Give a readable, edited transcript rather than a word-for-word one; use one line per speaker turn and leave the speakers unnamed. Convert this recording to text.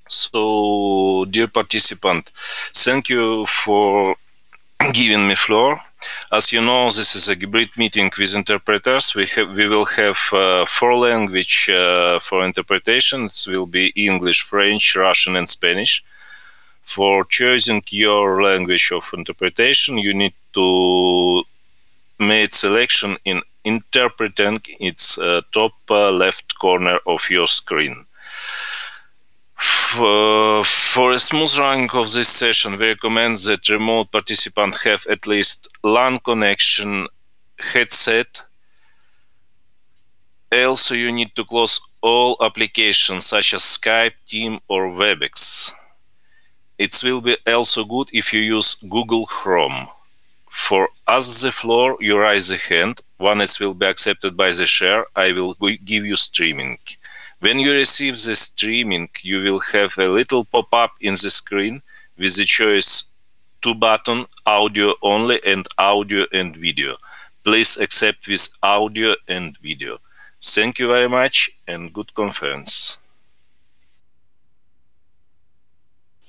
So, dear participant, thank you for giving me floor. As you know, this is a hybrid meeting with interpreters. We will have four language for interpretation. It will be English, French, Russian, and Spanish. For choosing your language of interpretation, you need to make selection in interpreting its top left corner of your screen. For a smooth running of this session, we recommend that remote participants have at least LAN connection headset. Also, you need to close all applications such as Skype, Team, or WebEx. It will be also good if you use Google Chrome. For Ask the Floor, you raise the hand. When it will be accepted by the share, I will give you streaming. When you receive the streaming, you will have a little pop-up in the screen with the choice two button, audio only and audio and video. Please accept with audio and video. Thank you very much and good conference.